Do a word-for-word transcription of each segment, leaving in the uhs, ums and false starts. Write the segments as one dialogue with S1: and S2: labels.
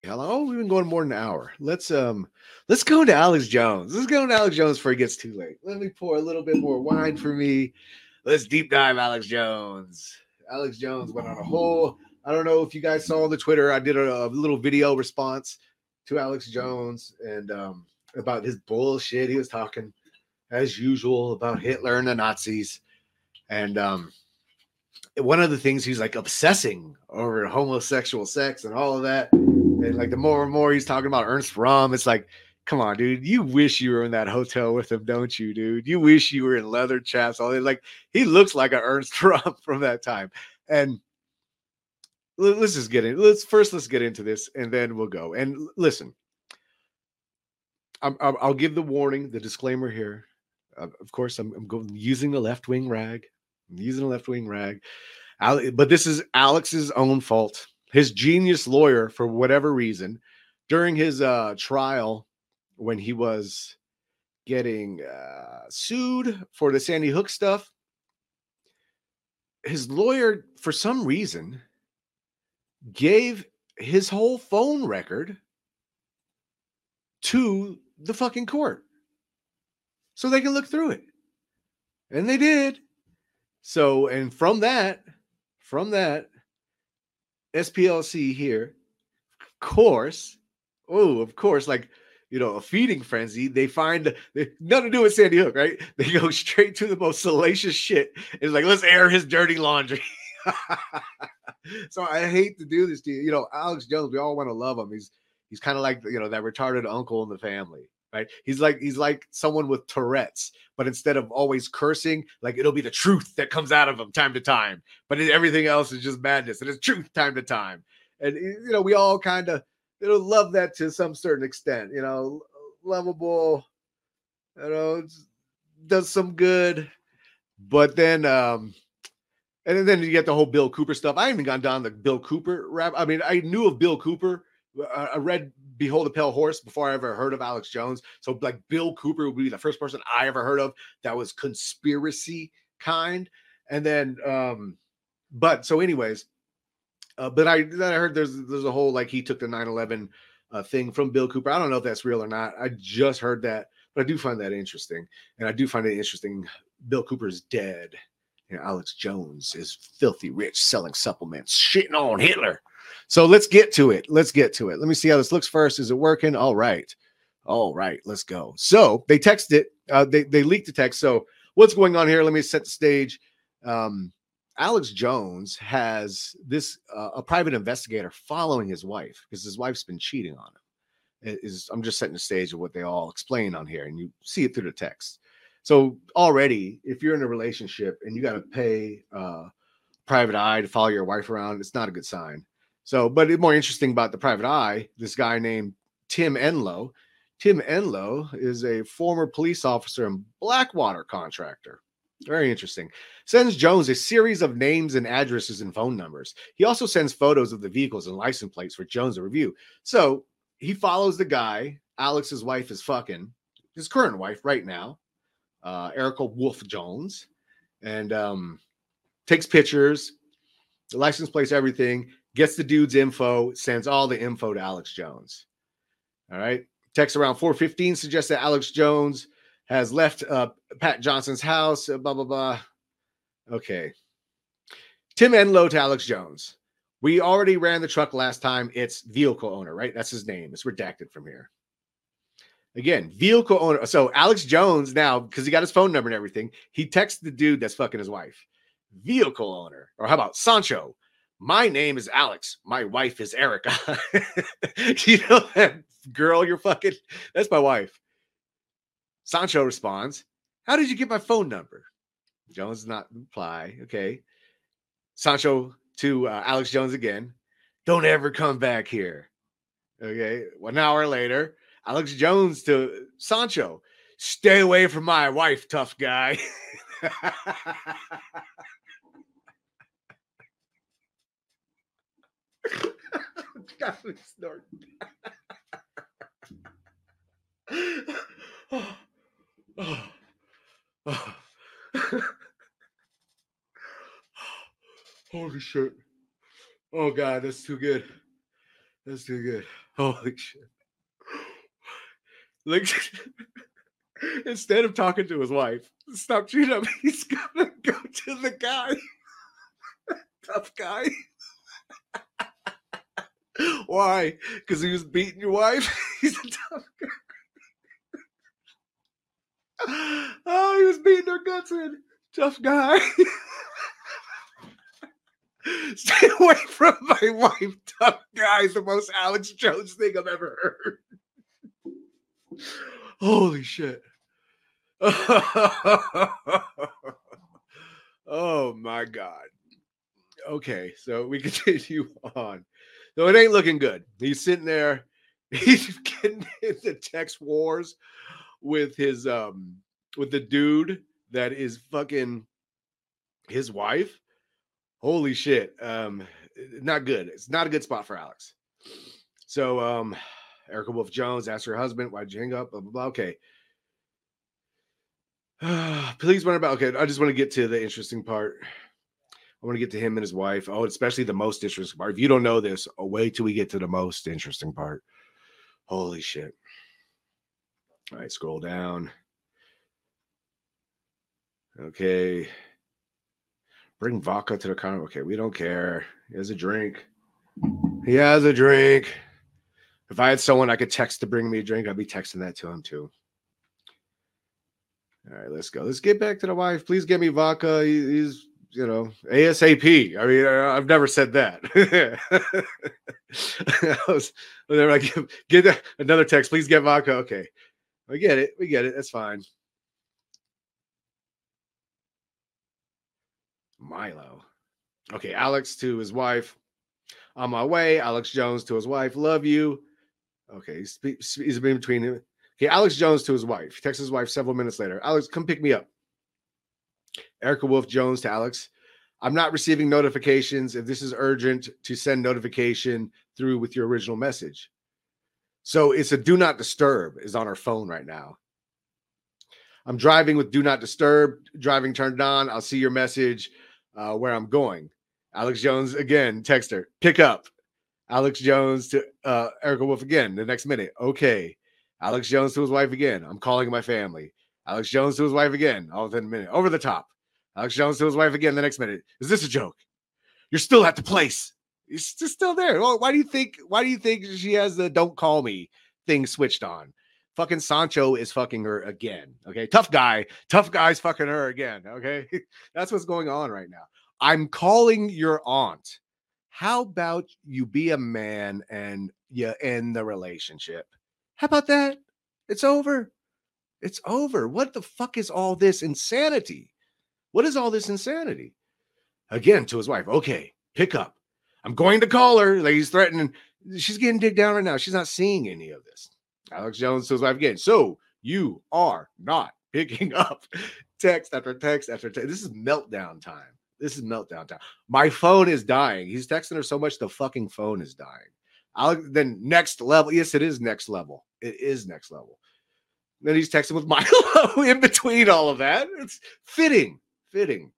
S1: How long? Oh, we've been going more than an hour. Let's um, let's go into Alex Jones. Let's go into Alex Jones before it gets too late. Let me pour a little bit more wine for me. Let's deep dive Alex Jones. Alex Jones went on a whole. I don't know if you guys saw on the Twitter. I did a, a little video response to Alex Jones and um, about his bullshit. He was talking as usual about Hitler and the Nazis, and um, one of the things he's like obsessing over homosexual sex and all of that. And like the more and more he's talking about Ernst Rum, it's like, come on, dude, you wish you were in that hotel with him, don't you, dude? You wish you were in leather chaps. All that. Like he looks like an Ernst Rum from that time. And let's just get in. Let's first let's get into this, and then we'll go. And listen, I'm, I'll give the warning, the disclaimer here. Uh, of course, I'm, I'm going using the left wing rag. I'm using the left wing rag. But this is Alex's own fault. His genius lawyer, for whatever reason, during his uh, trial when he was getting uh, sued for the Sandy Hook stuff, his lawyer, for some reason, gave his whole phone record to the fucking court so they can look through it. And they did. So, and from that, from that, S P L C here, of course, oh, of course, like, you know, a feeding frenzy, they find they, nothing to do with Sandy Hook, right? They go straight to the most salacious shit. It's like, let's air his dirty laundry. So I hate to do this to you. You know, Alex Jones, we all want to love him. He's he's kind of like, you know, that retarded uncle in the family, right? He's like he's like someone with Tourette's, but instead of always cursing, like it'll be the truth that comes out of him time to time. But everything else is just madness, and it's truth time to time. And you know, we all kind of you know love that to some certain extent. You know, lovable. You know, does some good, but then um. And then you get the whole Bill Cooper stuff. I haven't gone down the Bill Cooper rap. I mean, I knew of Bill Cooper. I read Behold the Pale Horse before I ever heard of Alex Jones. So like Bill Cooper would be the first person I ever heard of that was conspiracy kind. And then, um, but so anyways, uh, but I then I heard there's there's a whole like he took the nine eleven uh, thing from Bill Cooper. I don't know if that's real or not. I just heard that, but I do find that interesting. And I do find it interesting. Bill Cooper's dead. You know, Alex Jones is filthy rich, selling supplements, shitting on Hitler. So let's get to it. Let's get to it. Let me see how this looks first. Is it working? All right. All right. Let's go. So they texted it. Uh, they, they leaked the text. So what's going on here? Let me set the stage. Um, Alex Jones has this, uh, a private investigator following his wife because his wife's been cheating on him. It is, I'm just setting the stage of what they all explain on here, and you see it through the text. So already, if you're in a relationship and you got to pay uh, private eye to follow your wife around, it's not a good sign. So, but more interesting about the private eye, this guy named Tim Enlow. Tim Enlow is a former police officer and Blackwater contractor. Very interesting. Sends Jones a series of names and addresses and phone numbers. He also sends photos of the vehicles and license plates for Jones to review. So he follows the guy Alex's wife is fucking, his current wife right now. Uh, Erica Wolf Jones, and um, takes pictures, the license plates, everything, gets the dude's info, sends all the info to Alex Jones. All right. Text around four fifteen suggests that Alex Jones has left uh, Pat Johnson's house, uh, blah, blah, blah. Okay. Tim Enlow to Alex Jones. We already ran the truck last time. It's vehicle owner, right? That's his name. It's redacted from here. Again, vehicle owner. So Alex Jones now, because he got his phone number and everything, he texts the dude that's fucking his wife. Vehicle owner. Or how about Sancho? My name is Alex. My wife is Erica. You know that girl you're fucking? That's my wife. Sancho responds, how did you get my phone number? Jones does not reply. Okay. Sancho to uh, Alex Jones again. Don't ever come back here. Okay. One hour later, Alex Jones to Sancho. Stay away from my wife, tough guy. God, snort. Oh, oh, oh. Holy shit. Oh, God, that's too good. That's too good. Holy shit. Like, instead of talking to his wife, stop cheating on me, he's gonna go to the guy. Tough guy. Why? Because he was beating your wife? He's a tough guy. Oh, he was beating her guts in. Tough guy. Stay away from my wife. Tough guy is the most Alex Jones thing I've ever heard. Holy shit. Oh my God. Okay, so we continue on. So it ain't looking good. He's sitting there. He's getting into text wars with his um with the dude that is fucking his wife. Holy shit. Um, not good. It's not a good spot for Alex. So um Erica Wolf Jones asked her husband, why'd you hang up? Blah blah blah. Okay. Please wonder about okay. I just want to get to the interesting part. I want to get to him and his wife. Oh, especially the most interesting part. If you don't know this, oh, wait till we get to the most interesting part. Holy shit. All right, scroll down. Okay. Bring vodka to the car. Okay, we don't care. He has a drink. He has a drink. If I had someone I could text to bring me a drink, I'd be texting that to him too. All right, let's go. Let's get back to the wife. Please get me vodka. He, he's, you know, ASAP. I mean, I've never said that. I was, they're like, get another text. Please get vodka. Okay. We get it. We get it. That's fine. Milo. Okay. Alex to his wife. On my way. Alex Jones to his wife. Love you. Okay. He's, he's in between him. Okay. Alex Jones to his wife. He texts his wife several minutes later. Alex, come pick me up. Erica Wolf Jones to Alex. I'm not receiving notifications. If this is urgent, to send notification through with your original message. So it's a do not disturb is on our phone right now. I'm driving with do not disturb, driving turned on. I'll see your message uh, where I'm going. Alex Jones again, text her, pick up. Alex Jones to uh, Erica Wolf again the next minute. Okay. Alex Jones to his wife again. I'm calling my family. Alex Jones to his wife again. All within a minute. Over the top. Alex Jones to his wife again the next minute. Is this a joke? You're still at the place. He's still there. Well, why do you think? Why do you think she has the "don't call me" thing switched on? Fucking Sancho is fucking her again. Okay, tough guy. Tough guy's fucking her again. Okay, that's what's going on right now. I'm calling your aunt. How about you be a man and you end the relationship? How about that? It's over. It's over. What the fuck is all this insanity? What is all this insanity? Again, to his wife. Okay, pick up. I'm going to call her. Like he's threatening. She's getting digged down right now. She's not seeing any of this. Alex Jones to his wife again. So you are not picking up text after text after text. This is meltdown time. This is meltdown time. My phone is dying. He's texting her so much the fucking phone is dying. Alex, then next level. Yes, it is next level. It is next level. Then he's texting with Milo in between all of that. It's fitting. Fitting.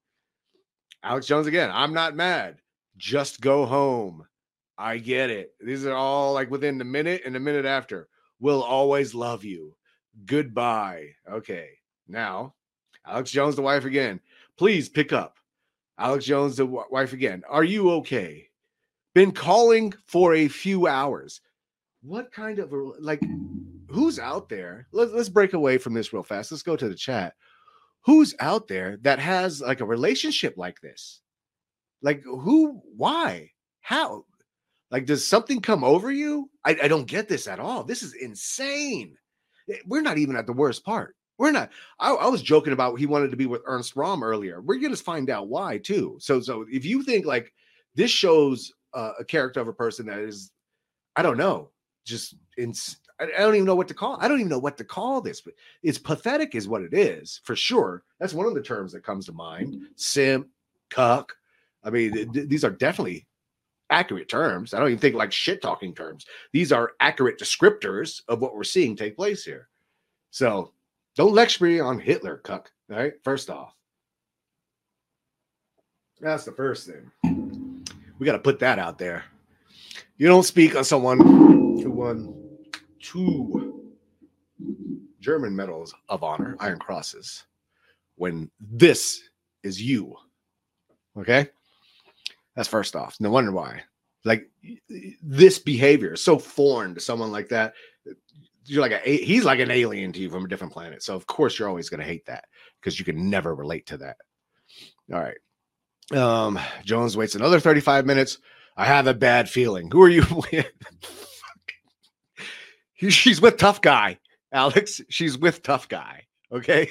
S1: Alex Jones again. I'm not mad. Just go home. I get it. These are all like within the minute and the minute after. We'll always love you. Goodbye. Okay. Now, Alex Jones, the wife again. Please pick up. Alex Jones, the w- wife again. Are you okay? Been calling for a few hours. What kind of, like, who's out there? Let's, let's break away from this real fast. Let's go to the chat. Who's out there that has like a relationship like this? Like who, why, how? Like, does something come over you? I, I don't get this at all. This is insane. We're not even at the worst part. We're not. I, I was joking about he wanted to be with Ernst Rahm earlier. We're going to find out why too. So, so if you think like this shows uh, a character of a person that is, I don't know, just in, I don't even know what to call. I don't even know what to call this, but it's pathetic is what it is for sure. That's one of the terms that comes to mind. Simp, cuck. I mean, th- these are definitely accurate terms. I don't even think like shit talking terms. These are accurate descriptors of what we're seeing take place here. So don't lecture me on Hitler, cuck. All right. First off, that's the first thing. We got to put that out there. You don't speak on someone who won two German medals of honor, Iron Crosses, when this is you. Okay? That's first off. No wonder why. Like, this behavior is so foreign to someone like that. You're like a he's like an alien to you from a different planet. So of course you're always going to hate that because you can never relate to that. All right. Um, Jones waits another thirty-five minutes. I have a bad feeling. Who are you with? She's with tough guy, Alex. She's with tough guy. Okay.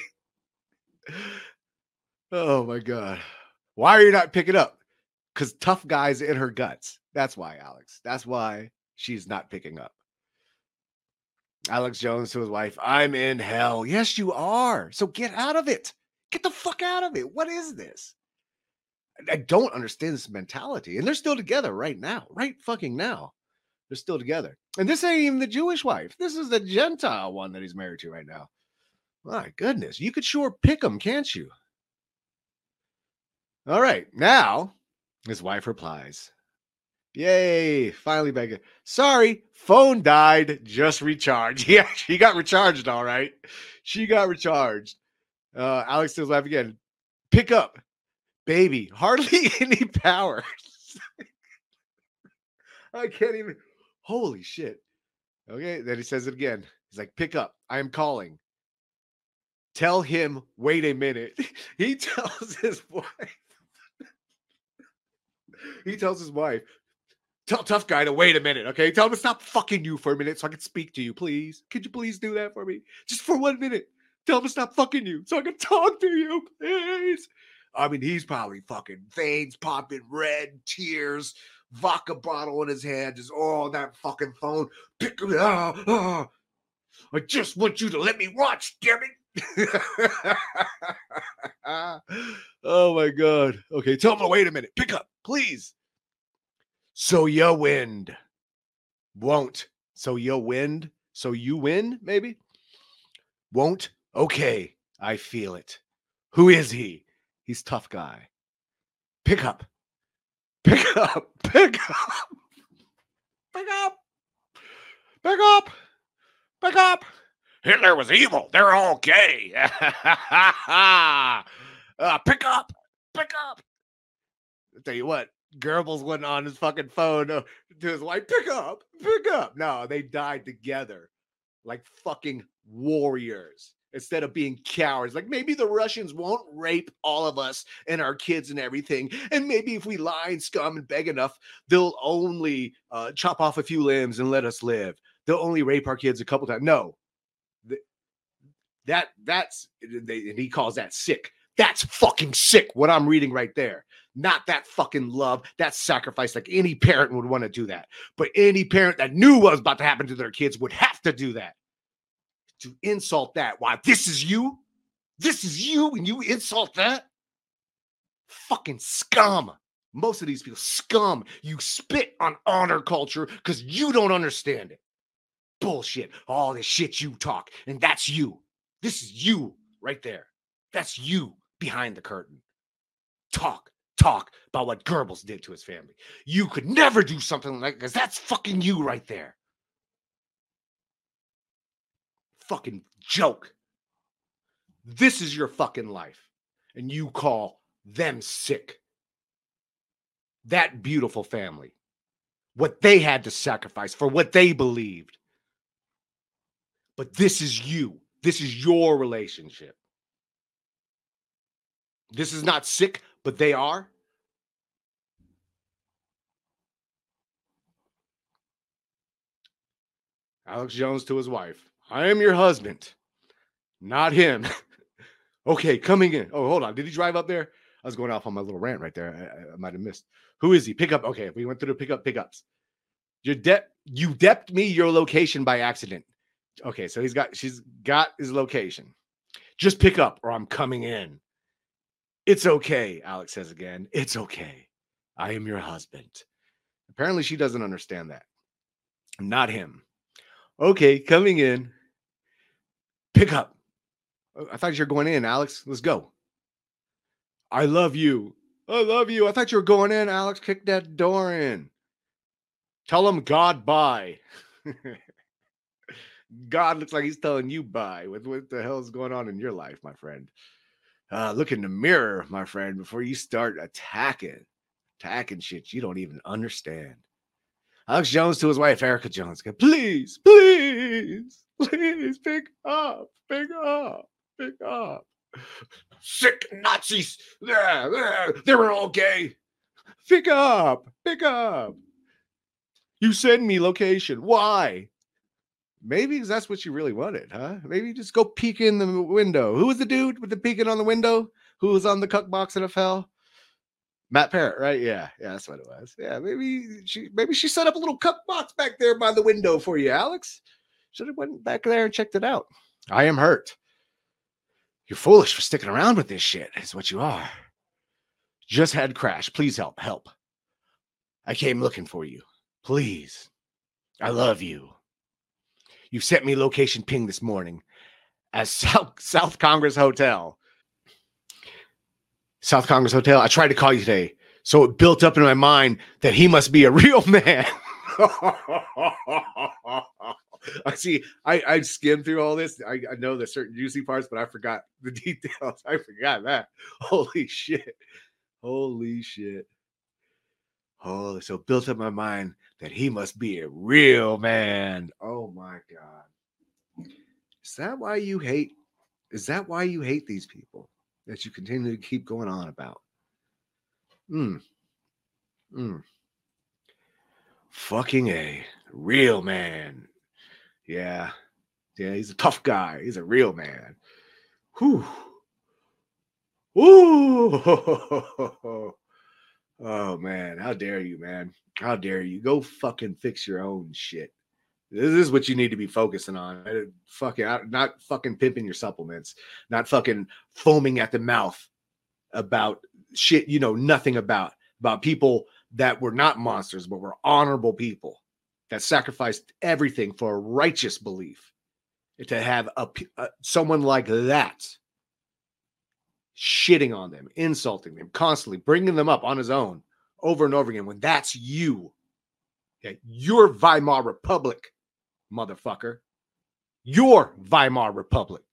S1: Oh my God. Why are you not picking up? Because tough guy's in her guts. That's why, Alex. That's why she's not picking up. Alex Jones to his wife, I'm in hell. Yes, you are. So get out of it. Get the fuck out of it. What is this? I don't understand this mentality. And they're still together right now. Right fucking now. They're still together. And this ain't even the Jewish wife. This is the Gentile one that he's married to right now. My goodness. You could sure pick them, can't you? All right. Now, his wife replies, yay, finally Becca. Sorry, phone died, just recharged. Yeah, she got recharged, all right. She got recharged. Uh, Alex says laugh again. Pick up, baby. Hardly any power. I can't even. Holy shit. Okay, then he says it again. He's like, pick up. I am calling. Tell him, wait a minute. He tells his wife. He tells his wife, tell tough guy to wait a minute, okay? Tell him to stop fucking you for a minute so I can speak to you, please. Could you please do that for me? Just for one minute. Tell him to stop fucking you so I can talk to you, please. I mean, he's probably fucking veins popping, red, tears, vodka bottle in his hand, just all oh, that fucking phone. Pick me up. Oh, I just want you to let me watch, damn it. Oh my God. Okay, tell him to wait a minute. Pick up, please. So you win. Won't. So you win. So you win, maybe? Won't. Okay, I feel it. Who is he? He's tough guy. Pick up. Pick up. Pick up. Pick up. Pick up. Pick up. Hitler was evil. They're all gay. uh, pick up. Pick up. I'll tell you what. Goebbels went on his fucking phone to his wife. Pick up. Pick up. No, they died together like fucking warriors. Instead of being cowards, like maybe the Russians won't rape all of us and our kids and everything. And maybe if we lie and scum and beg enough, they'll only uh, chop off a few limbs and let us live. They'll only rape our kids a couple times. No, that that's, they, and he calls that sick. That's fucking sick. What I'm reading right there. Not that fucking love, that sacrifice. Like any parent would want to do that. But any parent that knew what was about to happen to their kids would have to do that. To insult that. Why? This is you? This is you and you insult that? Fucking scum. Most of these people, scum. You spit on honor culture because you don't understand it. Bullshit. All this shit you talk. And that's you. This is you right there. That's you behind the curtain. Talk. Talk about what Goebbels did to his family. You could never do something like that because that's fucking you right there. Fucking joke. This is your fucking life. And you call them sick. That beautiful family. What they had to sacrifice for what they believed. But this is you. This is your relationship. This is not sick, but they are. Alex Jones to his wife. I am your husband, not him. Okay, coming in. Oh, hold on. Did he drive up there? I was going off on my little rant right there. I, I, I might have missed. Who is he? Pick up. Okay, we went through the pickup pickups. Your de- you depped me your location by accident. Okay, so he's got she's got his location. Just pick up or I'm coming in. It's okay, Alex says again. It's okay. I am your husband. Apparently she doesn't understand that. Not him. Okay, coming in. Pick up. I thought you were going in, Alex. Let's go. I love you. I love you. I thought you were going in, Alex. Kick that door in. Tell him God bye. God looks like he's telling you bye. What, what the hell is going on in your life, my friend? Uh, look in the mirror, my friend, before you start attacking, attacking shit you don't even understand. Alex Jones to his wife, Erica Jones. Go, please, please, please pick up, pick up, pick up. Sick Nazis. There, there, they were all gay. Pick up, pick up. You send me location. Why? Maybe because that's what you really wanted, huh? Maybe just go peek in the window. Who was the dude with the peeking on the window? Who was on the cuck box N F L? Matt Parrott, right? Yeah, yeah, that's what it was. Yeah, maybe she maybe she set up a little cuck box back there by the window for you, Alex. Should have went back there and checked it out. I am hurt. You're foolish for sticking around with this shit, is what you are. Just had crash. Please help, help. I came looking for you. Please. I love you. You sent me location ping this morning at South, South Congress Hotel. South Congress Hotel. I tried to call you today, so it built up in my mind that he must be a real man. I see. I, I skimmed through all this. I, I know the certain juicy parts, but I forgot the details. I forgot that. Holy shit. Holy shit. Oh, so it built up my mind that he must be a real man. Oh my God. Is that why you hate? Is that why you hate these people that you continue to keep going on about? Hmm. Hmm. Fucking A. Real man. Yeah. Yeah, he's a tough guy. He's a real man. Whew. Ooh. Oh, man. How dare you, man? How dare you? Go fucking fix your own shit. This is what you need to be focusing on. Fucking not fucking pimping your supplements, not fucking foaming at the mouth about shit you know nothing about, about people that were not monsters, but were honorable people that sacrificed everything for a righteous belief. And to have a, a someone like that shitting on them, insulting them, constantly bringing them up on his own over and over again, when that's you. Okay? You're Weimar Republic, motherfucker. You're Weimar Republic.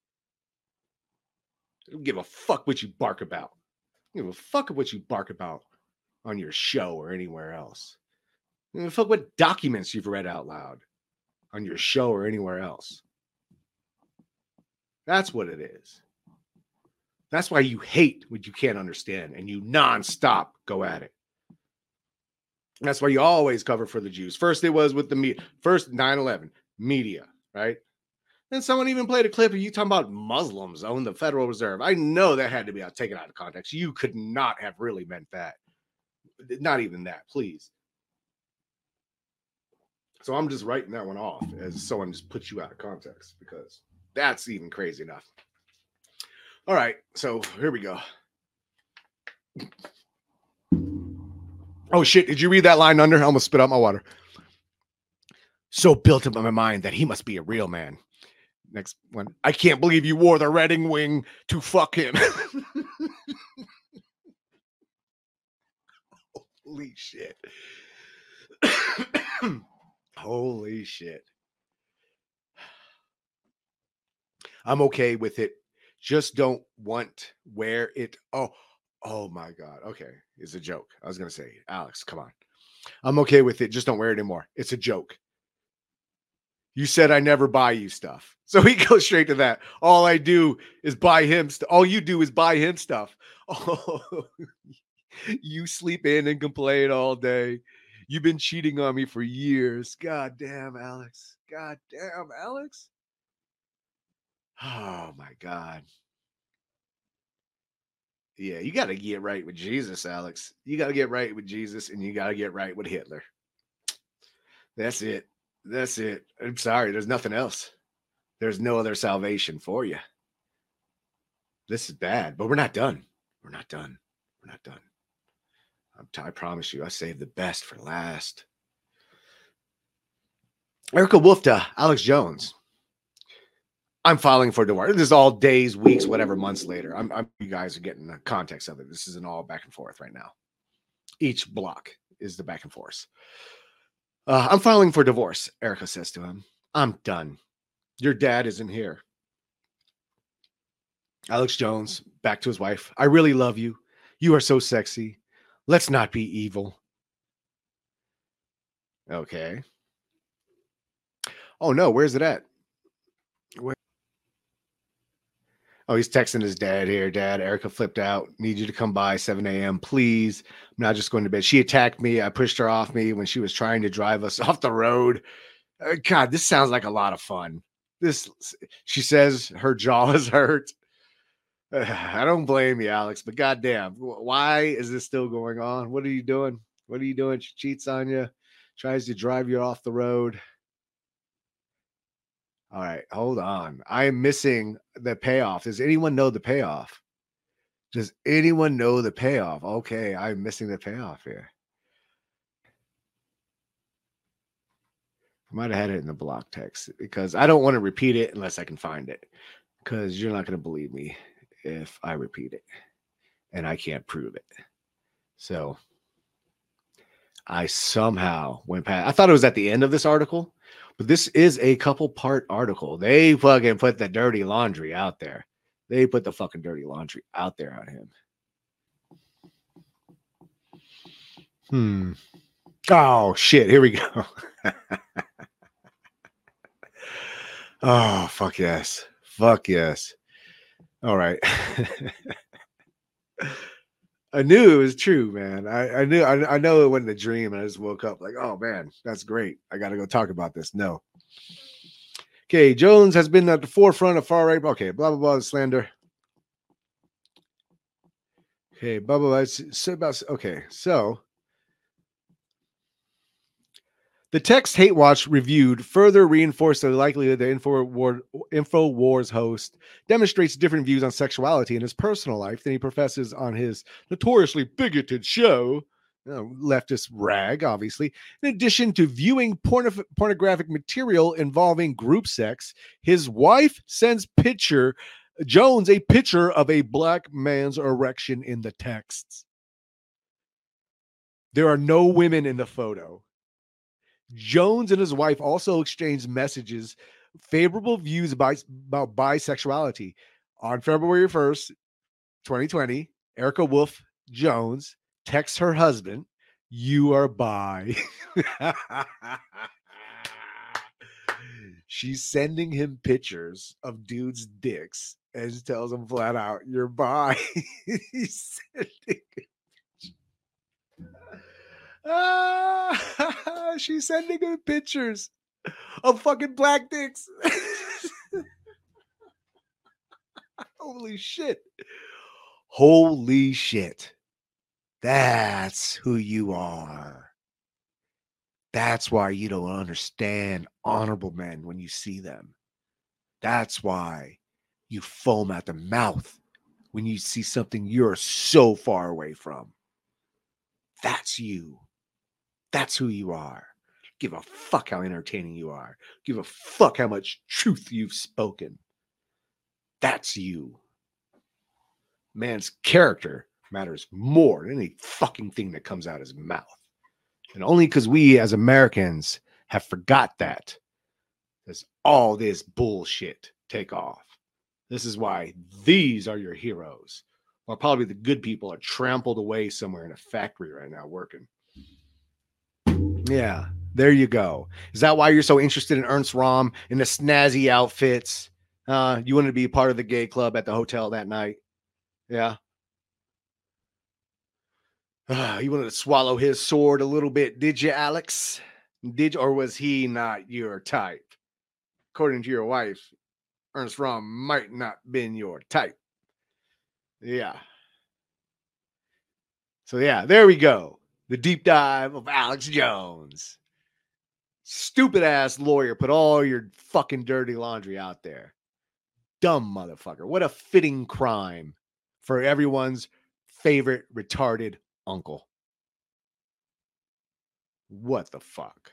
S1: I don't give a fuck what you bark about. I don't give a fuck what you bark about on your show or anywhere else. I don't give a fuck what documents you've read out loud on your show or anywhere else. That's what it is. That's why you hate what you can't understand and you nonstop go at it. That's why you always cover for the Jews. First it was with the media. First nine eleven, media, right? Then someone even played a clip of you talking about Muslims own the Federal Reserve. I know that had to be taken out of context. You could not have really meant that. Not even that, please. So I'm just writing that one off as someone just puts you out of context because that's even crazy enough. All right, so here we go. Oh, shit. Did you read that line under? I almost spit out my water. So built up in my mind that he must be a real man. Next one. I can't believe you wore the Redding wing to fuck him. Holy shit. Holy shit. I'm okay with it. Just don't want wear it. Oh, oh my God. Okay. It's a joke. I was going to say, Alex, come on. I'm okay with it. Just don't wear it anymore. It's a joke. You said I never buy you stuff. So he goes straight to that. All I do is buy him stuff. All you do is buy him stuff. Oh, you sleep in and complain all day. You've been cheating on me for years. God damn, Alex. God damn, Alex. Oh my God. Yeah, you got to get right with Jesus, Alex. You got to get right with Jesus and you got to get right with Hitler. That's it. That's it. I'm sorry. There's nothing else. There's no other salvation for you. This is bad, but we're not done. We're not done. We're not done. I'm t- I promise you, I saved the best for last. Erica Wolf to Alex Jones. I'm filing for divorce. This is all days, weeks, whatever, months later. I'm, I'm, you guys are getting the context of it. This isn't all back and forth right now. Each block is the back and forth. Uh, I'm filing for divorce, Erica says to him. I'm done. Your dad isn't here. Alex Jones, back to his wife. I really love you. You are so sexy. Let's not be evil. Okay. Oh, no. Where's it at? Where? Oh, he's texting his dad here. Dad, Erica flipped out. Need you to come by seven a.m. Please. I'm not just going to bed. She attacked me. I pushed her off me when she was trying to drive us off the road. Uh, God, this sounds like a lot of fun. This, she says her jaw is hurt. Uh, I don't blame you, Alex, but goddamn, why is this still going on? What are you doing? What are you doing? She cheats on you, tries to drive you off the road. All right, hold on. I am missing the payoff. Does anyone know the payoff? Does anyone know the payoff? Okay, I'm missing the payoff here. I might have had it in the block text because I don't want to repeat it unless I can find it, because you're not going to believe me if I repeat it and I can't prove it. So I somehow went past. I thought it was at the end of this article, but this is a couple part article. They fucking put the dirty laundry out there. They put the fucking dirty laundry out there on him. Hmm. Oh, shit. Here we go. Oh, fuck yes. Fuck yes. All right. I knew it was true, man. I, I knew, I, I know it wasn't a dream. And I just woke up like, oh, man, that's great. I got to go talk about this. No. Okay. Jones has been at the forefront of far right. Okay. Blah, blah, blah. Slander. Okay. Blah, blah, blah. So about, okay. So the text Hate Watch reviewed further reinforced the likelihood the InfoWar, InfoWars host demonstrates different views on sexuality in his personal life than he professes on his notoriously bigoted show. You know, leftist rag, obviously. In addition to viewing porno- pornographic material involving group sex, his wife sends picture Jones a picture of a black man's erection in the texts. There are no women in the photo. Jones and his wife also exchanged messages, favorable views about, about bisexuality. On February first, twenty twenty, Erica Wolf Jones texts her husband, "You are bi." She's sending him pictures of dudes' dicks and tells him flat out, "You're bi." He's sending Ah, she's sending him pictures of fucking black dicks. Holy shit. Holy shit. That's who you are. That's why you don't understand honorable men when you see them. That's why you foam at the mouth when you see something you're so far away from. That's you. That's who you are. Give a fuck how entertaining you are. Give a fuck how much truth you've spoken. That's you. Man's character matters more than any fucking thing that comes out of his mouth. And only because we as Americans have forgot that does all this bullshit take off. This is why these are your heroes. While probably the good people are trampled away somewhere in a factory right now working. Yeah, there you go. Is that why you're so interested in Ernst Röhm in the snazzy outfits? Uh, you wanted to be a part of the gay club at the hotel that night? Yeah. Uh, you wanted to swallow his sword a little bit, did you, Alex? Did or was he not your type? According to your wife, Ernst Röhm might not been your type. Yeah. So yeah, there we go. The deep dive of Alex Jones. Stupid ass lawyer put all your fucking dirty laundry out there. Dumb motherfucker. What a fitting crime for everyone's favorite retarded uncle. What the fuck?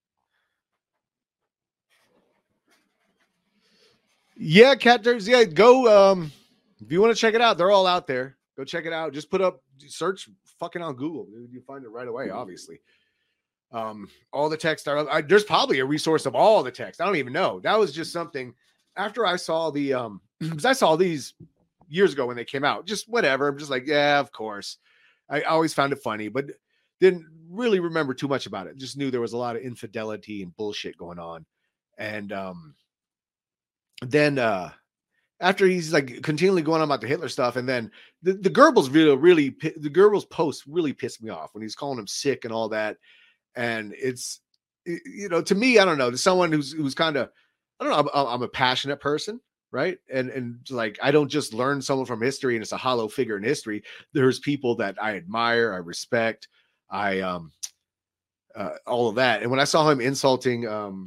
S1: Yeah, cat jerseys. Yeah, go. Um, if you want to check it out, they're all out there. Go check it out. Just put up, search fucking on Google. You find it right away, obviously. Um, all the text are, I, there's probably a resource of all the text. I don't even know. That was just something after I saw the, um, because I saw these years ago when they came out, just whatever. I'm just like, yeah, of course. I always found it funny, but didn't really remember too much about it. Just knew there was a lot of infidelity and bullshit going on. And um, then uh, after he's like continually going on about the Hitler stuff, and then the, the Goebbels video really, the Goebbels post really pissed me off when he's calling him sick and all that. And it's, you know, to me, I don't know, to someone who's who's kind of, I don't know, I'm, I'm a passionate person, right? And and like I don't just learn someone from history and it's a hollow figure in history. There's people that I admire, I respect, I um, uh, all of that. And when I saw him insulting, um,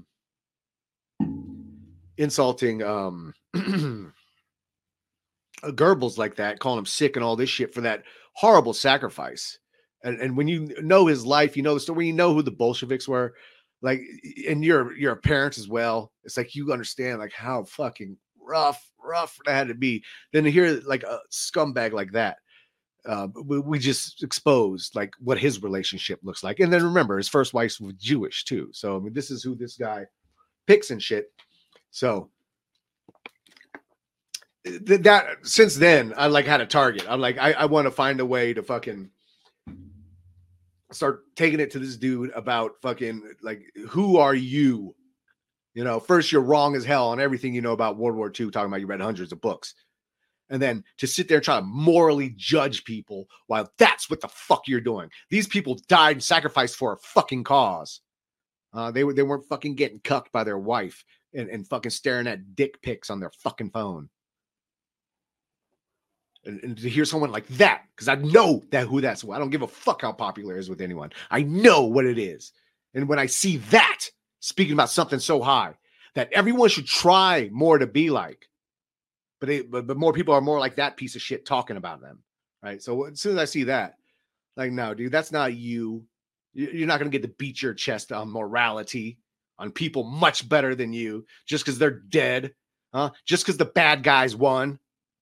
S1: insulting um, Goebbels like that, calling him sick and all this shit for that horrible sacrifice. And, and when you know his life, you know the story, when you know who the Bolsheviks were, like, and you're you're a parent as well. It's like you understand like how fucking rough, rough that had to be. Then to hear like a scumbag like that, uh, we, we just exposed like what his relationship looks like. And then remember, his first wife was Jewish too. So I mean, this is who this guy picks and shit. So th- that since then, I like had a target. I'm like, I, I want to find a way to fucking start taking it to this dude about fucking like, who are you? You know, first you're wrong as hell on everything you know about World War Two, talking about you read hundreds of books. And then to sit there and try to morally judge people while that's what the fuck you're doing. These people died and sacrificed for a fucking cause. Uh, they, were, they weren't fucking getting cucked by their wife and, and fucking staring at dick pics on their fucking phone. And, and to hear someone like that, because I know that who that's. I don't give a fuck how popular it is with anyone. I know what it is. And when I see that, speaking about something so high, that everyone should try more to be like, but, they, but but more people are more like that piece of shit talking about them, right? So as soon as I see that, like, no, dude, that's not you. You're not going to get to beat your chest on morality, on people much better than you, just because they're dead, huh? Just because the bad guys won.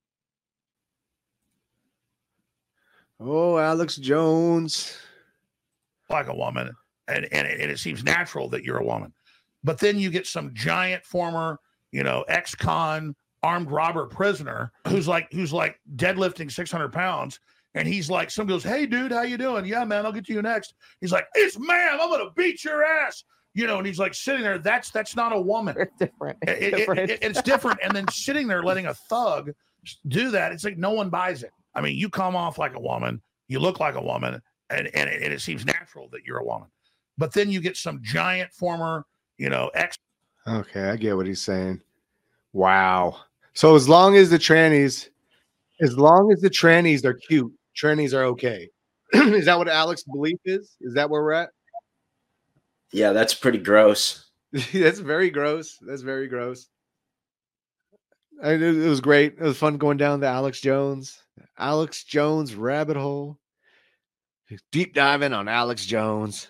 S1: Oh, Alex Jones.
S2: Like a woman, and, and, it, and it seems natural that you're a woman. But then you get some giant former, you know, ex-con armed robber prisoner who's like who's like deadlifting six hundred pounds, and he's like, some goes, "Hey, dude, how you doing? Yeah, man, I'll get to you next." He's like, "It's ma'am, I'm gonna beat your ass." You know, and he's like sitting there. That's that's not a woman.
S3: It's different. It's
S2: it,
S3: different.
S2: It, it, it's different. And then sitting there letting a thug do that, it's like no one buys it. I mean, you come off like a woman, you look like a woman, and, and, it, and it seems natural that you're a woman. But then you get some giant former, you know, ex.
S1: Okay, I get what he's saying. Wow. So as long as the trannies, as long as the trannies are cute, trannies are okay. Is that what Alex's belief is? Is that where we're at?
S4: Yeah, that's pretty gross.
S1: That's very gross. That's very gross. I, it, it was great. It was fun going down the Alex Jones, Alex Jones rabbit hole. Deep diving on Alex Jones.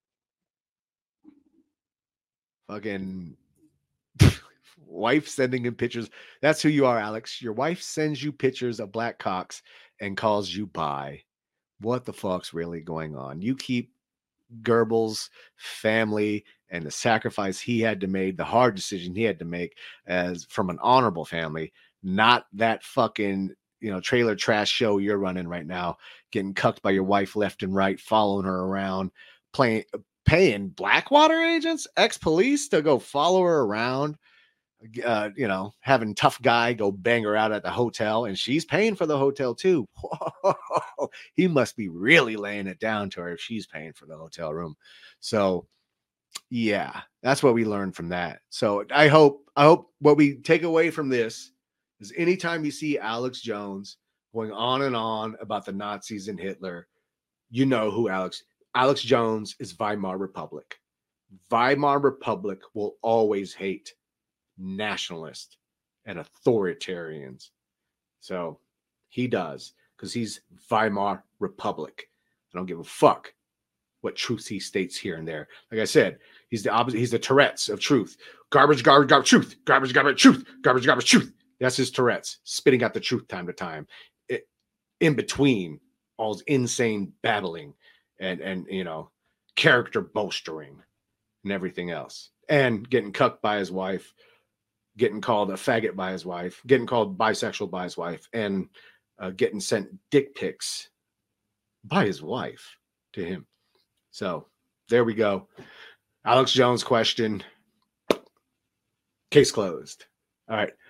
S1: Fucking wife sending him pictures. That's who you are, Alex. Your wife sends you pictures of black cocks and calls you bi. What the fuck's really going on? You keep Goebbels' family and the sacrifice he had to make, the hard decision he had to make as from an honorable family, not that fucking, you know, trailer trash show you're running right now, getting cucked by your wife left and right, following her around, playing, paying Blackwater agents, ex-police to go follow her around, uh, you know, having tough guy go bang her out at the hotel, and she's paying for the hotel too. Whoa, he must be really laying it down to her if she's paying for the hotel room. So yeah, that's what we learned from that. So I hope, I hope what we take away from this is anytime you see Alex Jones going on and on about the Nazis and Hitler, you know who Alex, Alex Jones is Weimar Republic. Weimar Republic will always hate nationalists and authoritarians. So he does, because he's Weimar Republic. I don't give a fuck what truth he states here and there. Like I said, he's the opposite. He's the Tourette's of truth. Garbage, garbage, garbage, truth. Garbage, garbage, truth. Garbage, garbage, truth. That's his Tourette's, spitting out the truth time to time. It, in between all his insane babbling and, and, you know, character bolstering and everything else, and getting cucked by his wife, getting called a faggot by his wife, getting called bisexual by his wife, and uh, getting sent dick pics by his wife to him. So there we go. Alex Jones question. Case closed. All right.